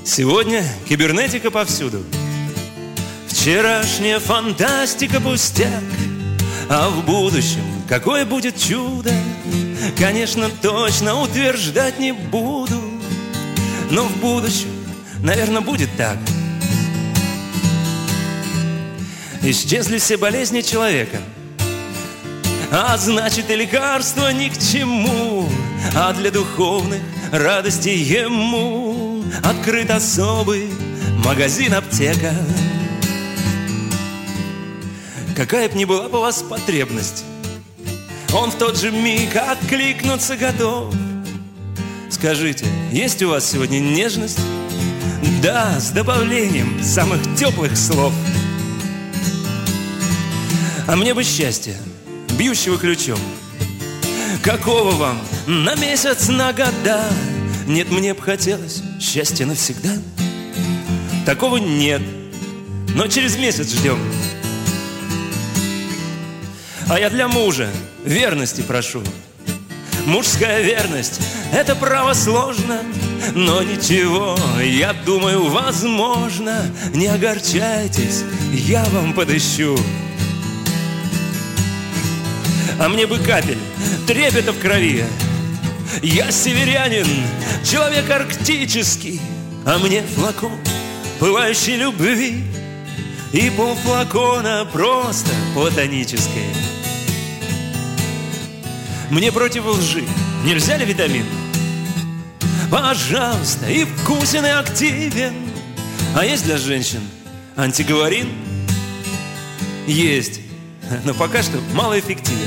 Сегодня кибернетика повсюду. Вчерашняя фантастика пустяк, а в будущем какое будет чудо, конечно, точно утверждать не буду. Но в будущем, наверное, будет так. Исчезли все болезни человека, а значит и лекарства ни к чему. А для духовных радостей ему открыт особый магазин-аптека. Какая б ни была бы у вас потребность, он в тот же миг откликнуться готов. Скажите, есть у вас сегодня нежность? Да, с добавлением самых теплых слов. А мне бы счастья, бьющего ключом. Какого вам на месяц, на года? Нет, мне б хотелось счастья навсегда. Такого нет, но через месяц ждем. А я для мужа верности прошу. Мужская верность — это право сложно, но ничего, я думаю, возможно. Не огорчайтесь, я вам подыщу. А мне бы капель трепета в крови. Я северянин, человек арктический, а мне флакон пылающей любви и полфлакона просто платонической. Мне против лжи нельзя ли витамин? Пожалуйста, и вкусен, и активен. А есть для женщин антиговорин? Есть, но пока что малоэффективен.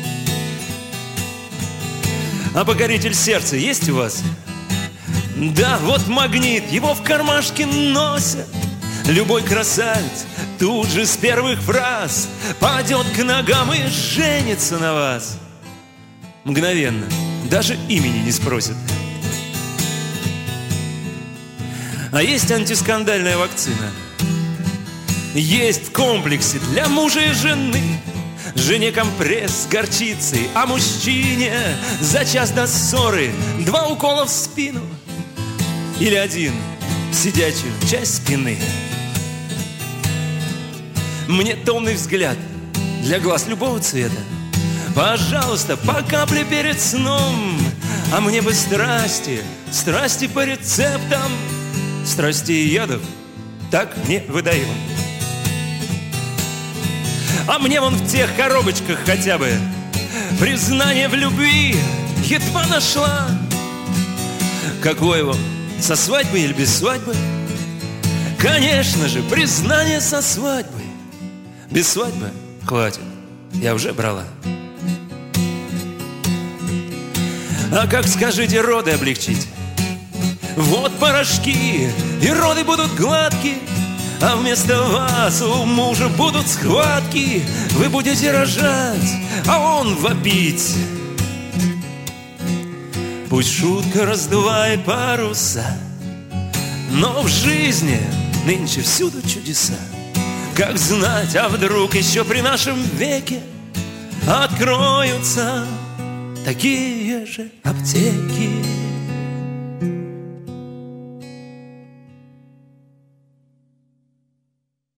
А покоритель сердца есть у вас? Да, вот магнит, его в кармашке носят. Любой красавец тут же с первых фраз падет к ногам и женится на вас. Мгновенно, даже имени не спросят. А есть антискандальная вакцина. Есть в комплексе для мужа и жены. Жене компресс с горчицей, а мужчине за час до ссоры 2 укола в спину или 1 в сидячую часть спины. Мне томный взгляд для глаз любого цвета. Пожалуйста, по капле перед сном. А мне бы страсти, страсти по рецептам. Страсти и ядов так не выдаем. А мне вон в тех коробочках хотя бы признание в любви едва нашла. Какое вам, со свадьбы или без свадьбы? Конечно же, признание со свадьбы. Без свадьбы хватит, я уже брала. А как, скажите, роды облегчить? Вот порошки, и роды будут гладкие. А вместо вас у мужа будут схватки. Вы будете рожать, а он вопить. Пусть шутка раздувает паруса, но в жизни нынче всюду чудеса. Как знать, а вдруг еще при нашем веке откроются такие же аптеки.